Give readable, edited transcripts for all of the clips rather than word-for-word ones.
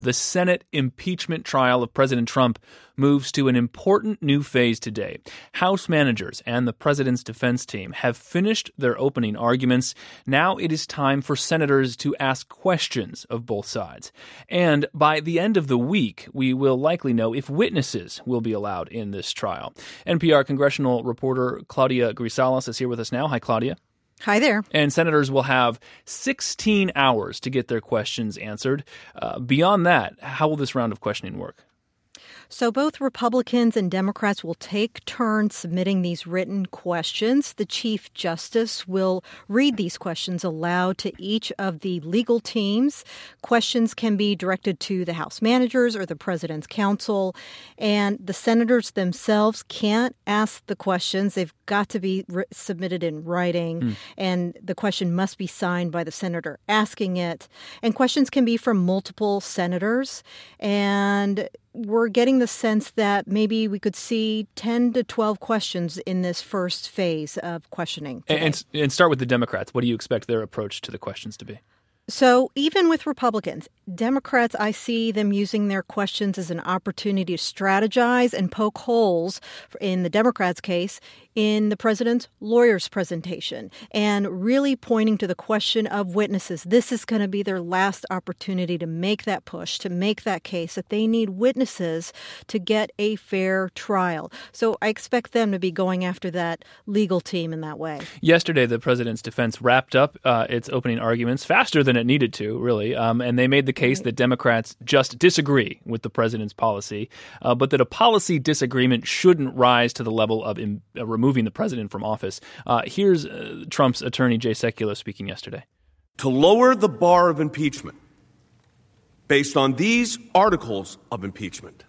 The Senate impeachment trial of President Trump moves to an important new phase today. House managers and the president's defense team have finished their opening arguments. Now it is time for senators to ask questions of both sides. And by the end of the week, we will likely know if witnesses will be allowed in this trial. NPR congressional reporter Claudia Grisales is here with us now. Hi, Claudia. Hi there. And senators will have 16 hours to get their questions answered. Beyond that, how will this round of questioning work? So both Republicans and Democrats will take turns submitting these written questions. The Chief Justice will read these questions aloud to each of the legal teams. Questions can be directed to the House managers or the President's counsel. And the senators themselves can't ask the questions. They've got to be submitted in writing. And the question must be signed by the senator asking it. And questions can be from multiple senators. And we're getting the sense that maybe we could see 10 to 12 questions in this first phase of questioning. And start with the Democrats. What do you expect their approach to the questions to be? So even with Republicans, Democrats, I see them using their questions as an opportunity to strategize and poke holes, in the Democrats' case, in the president's lawyer's presentation and really pointing to the question of witnesses. This is going to be their last opportunity to make that push, to make that case that they need witnesses to get a fair trial. So I expect them to be going after that legal team in that way. Yesterday, the president's defense wrapped up its opening arguments faster than it needed to, really. And they made the case that Democrats just disagree with the president's policy, but that a policy disagreement shouldn't rise to the level of removing the president from office. Here's Trump's attorney, Jay Sekulow, speaking yesterday. To lower the bar of impeachment based on these articles of impeachment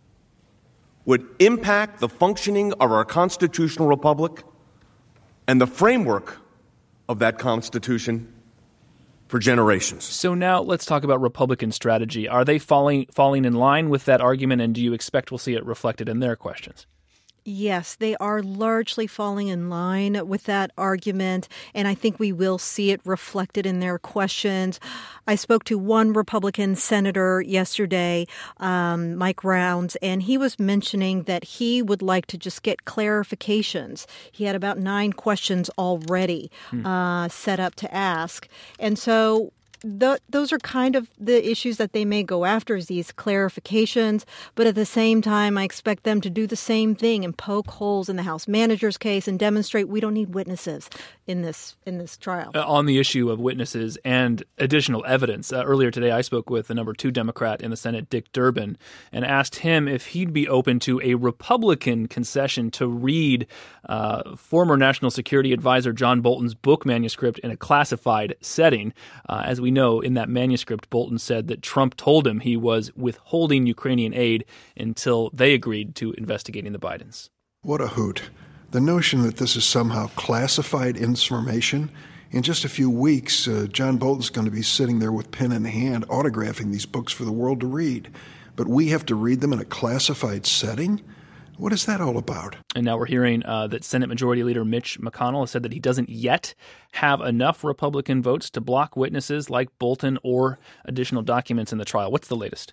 would impact the functioning of our constitutional republic and the framework of that Constitution for generations. So now let's talk about Republican strategy. Are they falling in line with that argument, and do you expect we'll see it reflected in their questions? Yes, they are largely falling in line with that argument, and I think we will see it reflected in their questions. I spoke to one Republican senator yesterday, Mike Rounds, and he was mentioning that he would like to just get clarifications. He had about 9 questions already set up to ask, and so those are kind of the issues that they may go after, is these clarifications. But at the same time, I expect them to do the same thing and poke holes in the House manager's case and demonstrate we don't need witnesses in this trial. On the issue of witnesses and additional evidence, earlier today I spoke with the number 2 Democrat in the Senate, Dick Durbin, and asked him if he'd be open to a Republican concession to read former National Security Advisor John Bolton's book manuscript in a classified setting. As we know, in that manuscript, Bolton said that Trump told him he was withholding Ukrainian aid until they agreed to investigating the Bidens. What a hoot. The notion that this is somehow classified information. In just a few weeks, John Bolton's going to be sitting there with pen in hand autographing these books for the world to read. But we have to read them in a classified setting? What is that all about? And now we're hearing that Senate Majority Leader Mitch McConnell has said that he doesn't yet have enough Republican votes to block witnesses like Bolton or additional documents in the trial. What's the latest?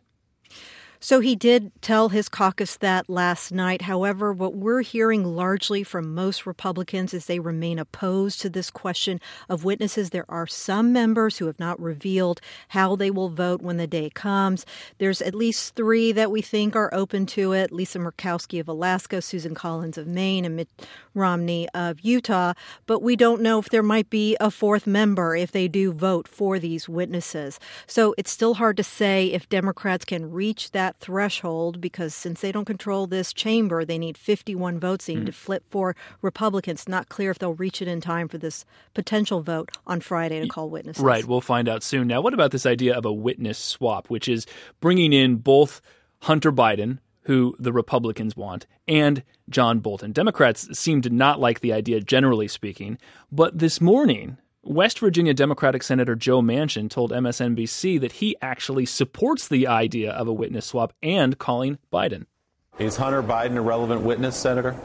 So he did tell his caucus that last night. However, what we're hearing largely from most Republicans is they remain opposed to this question of witnesses. There are some members who have not revealed how they will vote when the day comes. There's at least 3 that we think are open to it: Lisa Murkowski of Alaska, Susan Collins of Maine, and Mitt Romney of Utah. But we don't know if there might be a 4th member if they do vote for these witnesses. So it's still hard to say if Democrats can reach that threshold, because since they don't control this chamber, they need 51 votes. They need to flip for Republicans. Not clear if they'll reach it in time for this potential vote on Friday to call witnesses. Right. We'll find out soon. Now, what about this idea of a witness swap, which is bringing in both Hunter Biden, who the Republicans want, and John Bolton? Democrats seem to not like the idea, generally speaking. But this morning, West Virginia Democratic Senator Joe Manchin told MSNBC that he actually supports the idea of a witness swap and calling Biden. Is Hunter Biden a relevant witness, Senator?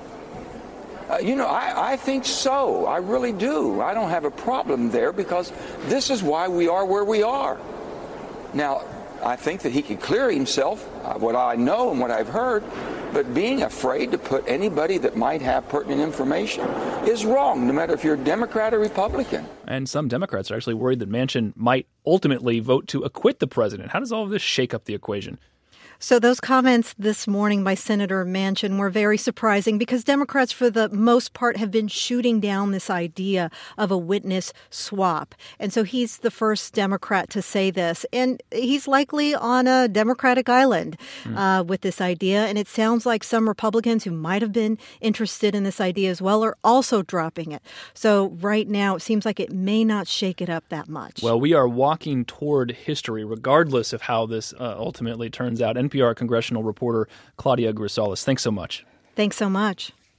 I think so. I really do. I don't have a problem there because this is why we are where we are. Now, I think that he could clear himself, what I know and what I've heard, but being afraid to put anybody that might have pertinent information is wrong, no matter if you're a Democrat or Republican. And some Democrats are actually worried that Manchin might ultimately vote to acquit the president. How does all of this shake up the equation? So those comments this morning by Senator Manchin were very surprising because Democrats, for the most part, have been shooting down this idea of a witness swap. And so he's the first Democrat to say this. And he's likely on a Democratic island with this idea. And it sounds like some Republicans who might have been interested in this idea as well are also dropping it. So right now, it seems like it may not shake it up that much. Well, we are walking toward history, regardless of how this ultimately turns out. NPR congressional reporter Claudia Grisales, thanks so much. Thanks so much.